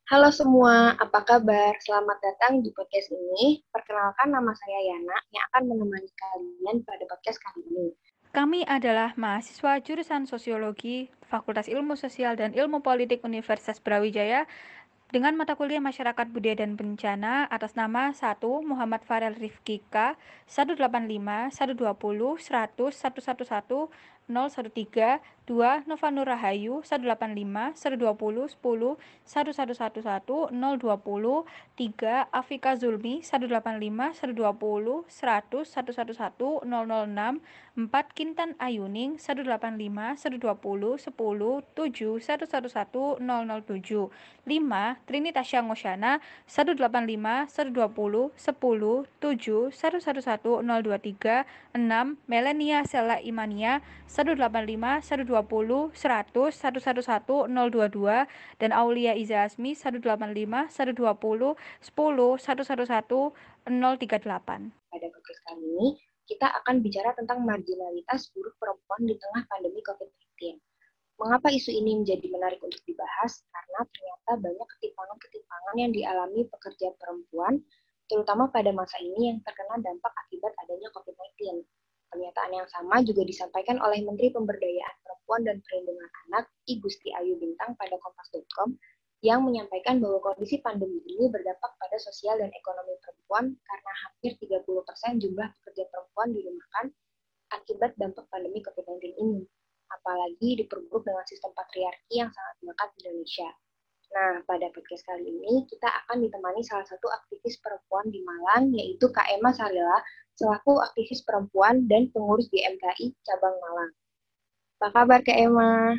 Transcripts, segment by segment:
Halo semua, apa kabar? Selamat datang di podcast ini. Perkenalkan, nama saya Yana yang akan menemani kalian pada podcast kali ini. Kami adalah mahasiswa jurusan Sosiologi, Fakultas Ilmu Sosial dan Ilmu Politik Universitas Brawijaya dengan mata kuliah Masyarakat Budaya dan Bencana atas nama 1. Muhammad Farel Rifki K. 185 120 100 111 013 2. Nova Nur Rahayu 185 120 10 1111 020 3. Afika Zulmi 185 120 100 111 006 4. Kintan Ayuning 185 120 10 7 111 007 5. Trinitasya Ngosyana 185 120 10 7 111 023 6. Melania Sela Imania 185 120 100 111 022 dan Aulia Iza Asmi 185 120 10 111 038. Pada podcast kali ini, kita akan bicara tentang marginalitas buruh perempuan di tengah pandemi COVID-19. Mengapa isu ini menjadi menarik untuk dibahas? Karena ternyata banyak ketimpangan-ketimpangan yang dialami pekerja perempuan, terutama pada masa ini yang terkena dampak akibat adanya COVID-19. Pernyataan yang sama juga disampaikan oleh Menteri Pemberdayaan Perempuan dan Perlindungan Anak, I Gusti Ayu Bintang pada kompas.com, yang menyampaikan bahwa kondisi pandemi ini berdampak pada sosial dan ekonomi perempuan karena hampir 30% jumlah pekerja perempuan dirumahkan akibat dampak pandemi COVID-19 ini. Apalagi diperburuk dengan sistem patriarki yang sangat melekat di Indonesia. Nah, pada podcast kali ini kita akan ditemani salah satu aktivis perempuan di Malang, yaitu Kak Emma Sarila, selaku aktivis perempuan dan pengurus GMKI Cabang Malang. Apa kabar Kak Emma?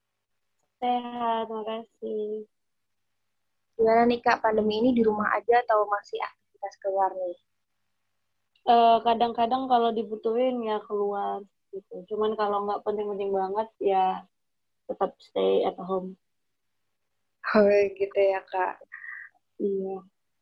Sehat, makasih. Gimana nih Kak, pandemi ini di rumah aja atau masih aktivitas keluar nih? Kadang-kadang kalau dibutuhin ya keluar gitu. Cuman kalau nggak penting-penting banget ya tetap stay at home. Oh gitu ya Kak. Iya.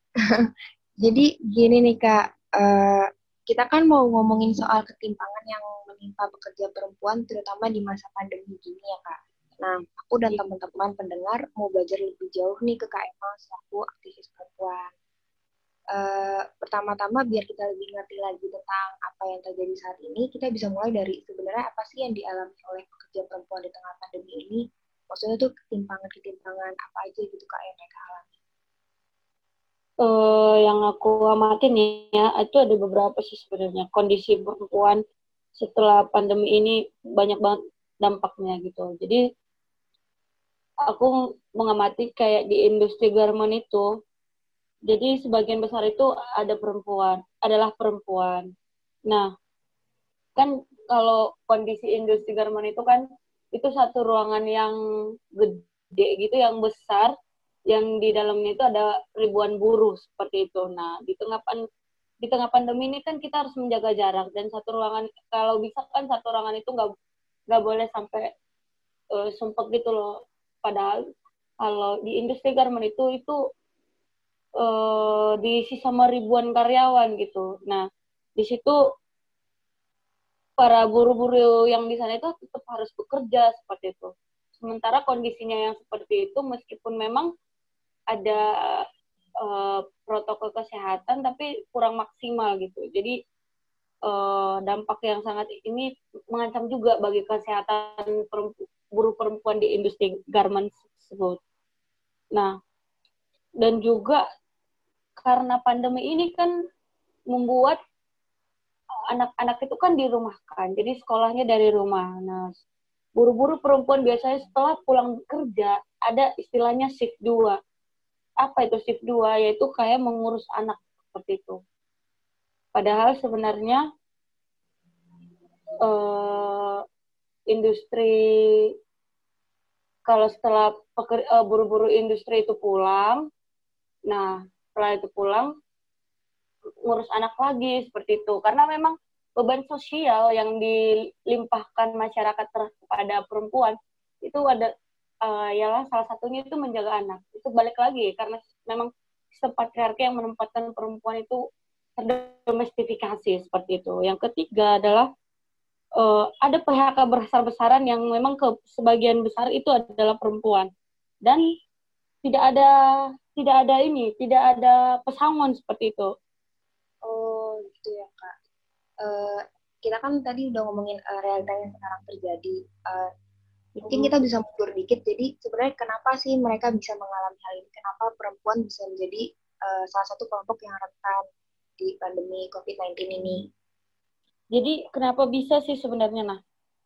Jadi gini nih Kak, kita kan mau ngomongin soal ketimpangan yang menimpa pekerja perempuan terutama di masa pandemi gini ya Kak. Nah, aku dan teman-teman pendengar mau belajar lebih jauh nih ke Kak Emma selaku aktivis perempuan. Pertama-tama biar kita lebih ngerti lagi tentang apa yang terjadi saat ini, kita bisa mulai dari sebenarnya apa sih yang dialami oleh pekerja perempuan di tengah pandemi ini. Maksudnya tuh ketimpangan-ketimpangan apa aja gitu Kak yang mereka alami. Yang aku amatin ya itu ada beberapa sih sebenarnya kondisi perempuan setelah pandemi ini banyak banget dampaknya gitu. Jadi aku mengamati kayak di industri garment itu. Jadi sebagian besar itu adalah perempuan. Nah, kan kalau kondisi industri garment itu kan itu satu ruangan yang gede gitu, yang besar, yang di dalamnya itu ada ribuan buruh seperti itu. Nah, di tengah pandemi ini kan kita harus menjaga jarak, dan satu ruangan, kalau bisa kan satu ruangan itu nggak boleh sampai sumpek gitu loh. Padahal kalau di industri garment itu diisi sama ribuan karyawan gitu. Nah, di situ para buruh-buruh yang di sana itu tetap harus bekerja seperti itu. Sementara kondisinya yang seperti itu, meskipun memang ada protokol kesehatan, tapi kurang maksimal gitu. Jadi dampak yang sangat ini mengancam juga bagi kesehatan buruh perempuan di industri garment tersebut. Nah, dan juga karena pandemi ini kan membuat anak-anak itu kan dirumahkan, jadi sekolahnya dari rumah. Nah, buruh-buruh perempuan biasanya setelah pulang kerja ada istilahnya shift 2. Apa itu shift 2? Yaitu kayak mengurus anak seperti itu. Padahal sebenarnya industri, kalau setelah buruh-buruh industri itu pulang, nah setelah itu pulang ngurus anak lagi seperti itu, karena memang beban sosial yang dilimpahkan masyarakat kepada perempuan itu ada ialah salah satunya itu menjaga anak. Itu balik lagi karena memang sistem patriarki yang menempatkan perempuan itu terdomestifikasi seperti itu. Yang ketiga adalah ada PHK besar-besaran yang memang sebagian besar itu adalah perempuan, dan tidak ada pesangon seperti itu. Oh, gitu ya, Kak. Eh, kita kan tadi udah ngomongin realita yang sekarang terjadi. Mungkin kita bisa mundur dikit. Jadi sebenarnya kenapa sih mereka bisa mengalami hal ini? Kenapa perempuan bisa menjadi salah satu kelompok yang rentan di pandemi COVID-19 ini? Jadi kenapa bisa sih sebenarnya? Nah,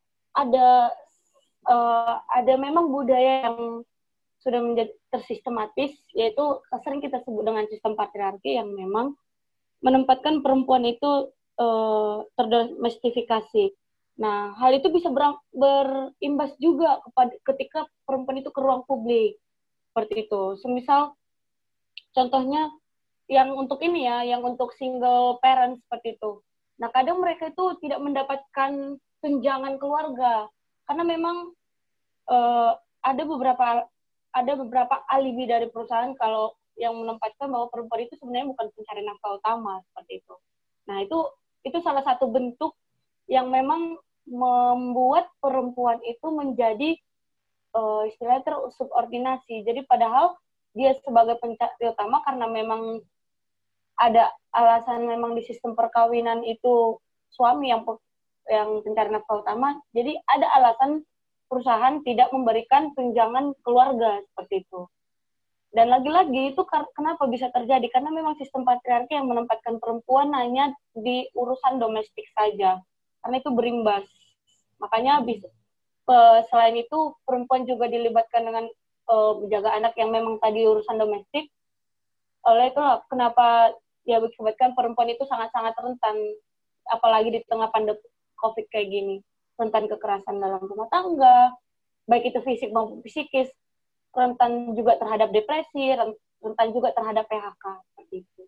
ada memang budaya yang sudah menjadi tersistematis, yaitu sering kita sebut dengan sistem patriarki yang memang menempatkan perempuan itu terdomestifikasi. Nah, hal itu bisa berimbas juga ketika perempuan itu ke ruang publik seperti itu. Semisal contohnya yang untuk ini ya, yang untuk single parent seperti itu. Nah, kadang mereka itu tidak mendapatkan tunjangan keluarga karena memang uh, ada beberapa alibi dari perusahaan kalau yang menempatkan bahwa perempuan itu sebenarnya bukan pencari nafkah utama seperti itu. Nah, itu salah satu bentuk yang memang membuat perempuan itu menjadi istilahnya tersubordinasi. Jadi padahal dia sebagai pencari utama karena memang ada alasan memang di sistem perkawinan itu suami yang pencari nafkah utama. Jadi ada alasan perusahaan tidak memberikan tunjangan keluarga seperti itu. Dan lagi-lagi itu kenapa bisa terjadi? Karena memang sistem patriarki yang menempatkan perempuan hanya di urusan domestik saja. Karena itu berimbas. Makanya selain itu perempuan juga dilibatkan dengan menjaga anak yang memang tadi urusan domestik. Oleh itu kenapa dia mengakibatkan perempuan itu sangat-sangat rentan, apalagi di tengah pandemi COVID kayak gini. Rentan kekerasan dalam rumah tangga, baik itu fisik maupun psikis, rentan juga terhadap depresi, rentan juga terhadap PHK seperti itu.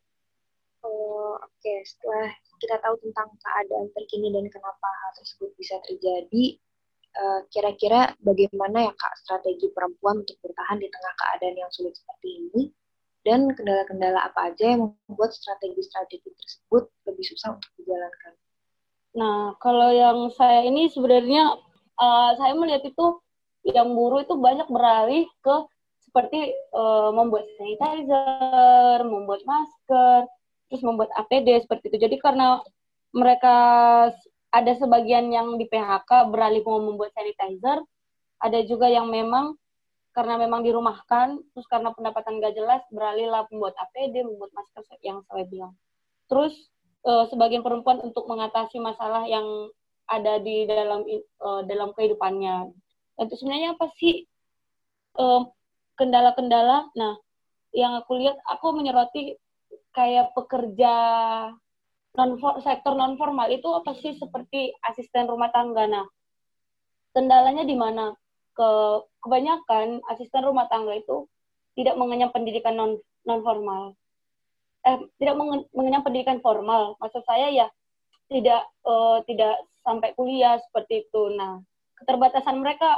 Oke. Setelah kita tahu tentang keadaan terkini dan kenapa hal tersebut bisa terjadi, kira-kira bagaimana ya Kak strategi perempuan untuk bertahan di tengah keadaan yang sulit seperti ini, dan kendala-kendala apa aja yang membuat strategi-strategi tersebut lebih susah untuk dijalankan? Nah, kalau yang saya ini sebenarnya saya melihat itu yang buruh itu banyak beralih ke seperti membuat sanitizer, membuat masker, terus membuat APD seperti itu. Jadi karena mereka ada sebagian yang di PHK beralih mau membuat sanitizer, ada juga yang memang karena memang dirumahkan, terus karena pendapatan gak jelas beralihlah membuat APD, membuat masker yang saya bilang. Terus sebagian perempuan untuk mengatasi masalah yang ada di dalam kehidupannya. Itu sebenarnya apa sih kendala-kendala? Nah, yang aku lihat, aku menyoroti kayak pekerja sektor non formal itu apa sih, seperti asisten rumah tangga. Nah, kendalanya di mana? Kebanyakan asisten rumah tangga itu tidak mengenyam pendidikan non formal. Tidak mengenyam pendidikan formal. Maksud saya ya tidak sampai kuliah seperti itu. Nah, keterbatasan mereka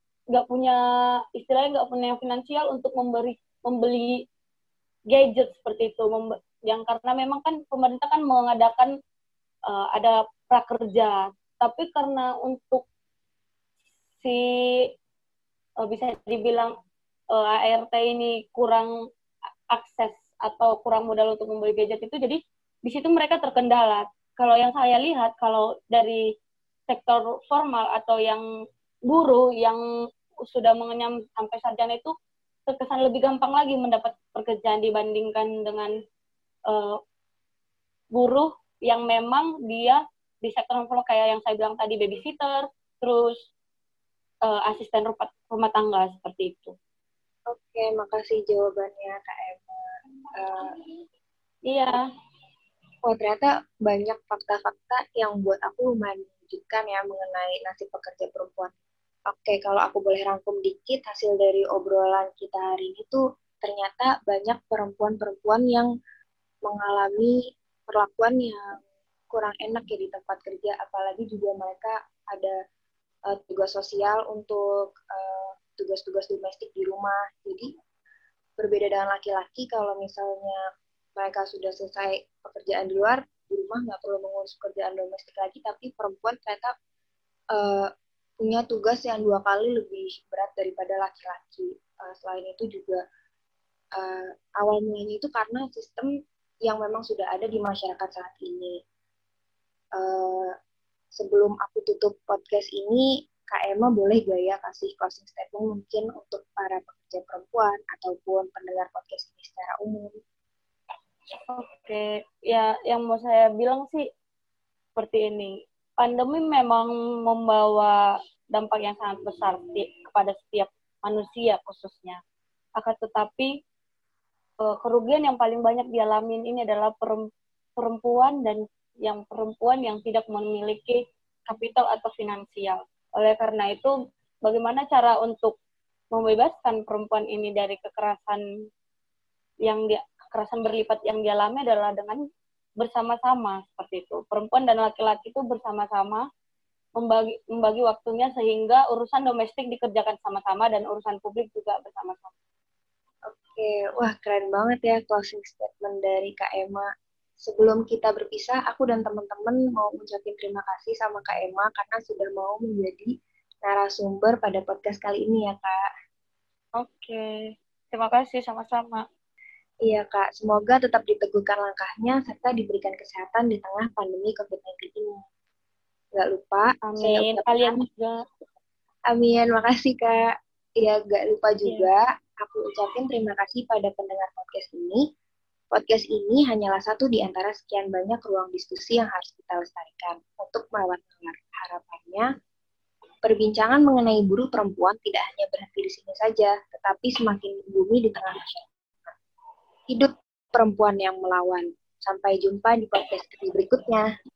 nggak punya finansial untuk membeli gadget seperti itu. Yang karena memang kan pemerintah kan mengadakan ada prakerja, tapi karena untuk si bisa dibilang ART ini kurang akses atau kurang modal untuk membeli gadget itu, jadi di situ mereka terkendala. Kalau yang saya lihat, kalau dari sektor formal atau yang buruh yang sudah mengenyam sampai sarjana itu terkesan lebih gampang lagi mendapat pekerjaan dibandingkan dengan buruh yang memang dia di sektor formal kayak yang saya bilang tadi, babysitter, terus asisten rumah tangga seperti itu. Oke, makasih jawabannya Kak Emma. Iya. Ternyata banyak fakta-fakta yang buat aku lumayan mengejutkan ya mengenai nasib pekerja perempuan. Oke, kalau aku boleh rangkum dikit hasil dari obrolan kita hari ini tuh ternyata banyak perempuan-perempuan yang mengalami perlakuan yang kurang enak ya di tempat kerja, apalagi juga mereka ada tugas sosial untuk tugas-tugas domestik di rumah. Jadi berbeda dengan laki-laki, kalau misalnya mereka sudah selesai pekerjaan di luar, di rumah nggak perlu mengurus pekerjaan domestik lagi, tapi perempuan ternyata punya tugas yang 2 kali lebih berat daripada laki-laki. Selain itu juga awal mulanya itu karena sistem yang memang sudah ada di masyarakat saat ini. Sebelum aku tutup podcast ini, Kak Emma boleh gak ya kasih closing statement mungkin untuk para pekerja perempuan ataupun pendengar podcast ini secara umum? Oke, ya yang mau saya bilang sih seperti ini. Pandemi memang membawa dampak yang sangat besar kepada setiap manusia khususnya. Akan tetapi kerugian yang paling banyak dialami ini adalah perempuan dan perempuan yang tidak memiliki kapital atau finansial. Oleh karena itu, bagaimana cara untuk membebaskan perempuan ini dari kekerasan kekerasan berlipat yang dialami adalah dengan bersama-sama seperti itu. Perempuan dan laki-laki itu bersama-sama membagi waktunya sehingga urusan domestik dikerjakan sama-sama dan urusan publik juga bersama-sama. Oke, wah keren banget ya closing statement dari Kak Emma. Sebelum kita berpisah, aku dan teman-teman mau ucapin terima kasih sama Kak Emma karena sudah mau menjadi narasumber pada podcast kali ini ya Kak. Oke, terima kasih sama-sama. Iya Kak, semoga tetap diteguhkan langkahnya serta diberikan kesehatan di tengah pandemi COVID-19 ini. Gak lupa, amin. Kalian juga. Amin, makasih Kak. Ya, gak lupa juga, aku ucapin terima kasih pada pendengar podcast ini. Podcast ini hanyalah satu di antara sekian banyak ruang diskusi yang harus kita lestarikan. Untuk melewat harapannya, perbincangan mengenai buruh perempuan tidak hanya berhenti di sini saja, tetapi semakin membumi di tengah masyarakat. Hidup perempuan yang melawan. Sampai jumpa di podcast berikutnya.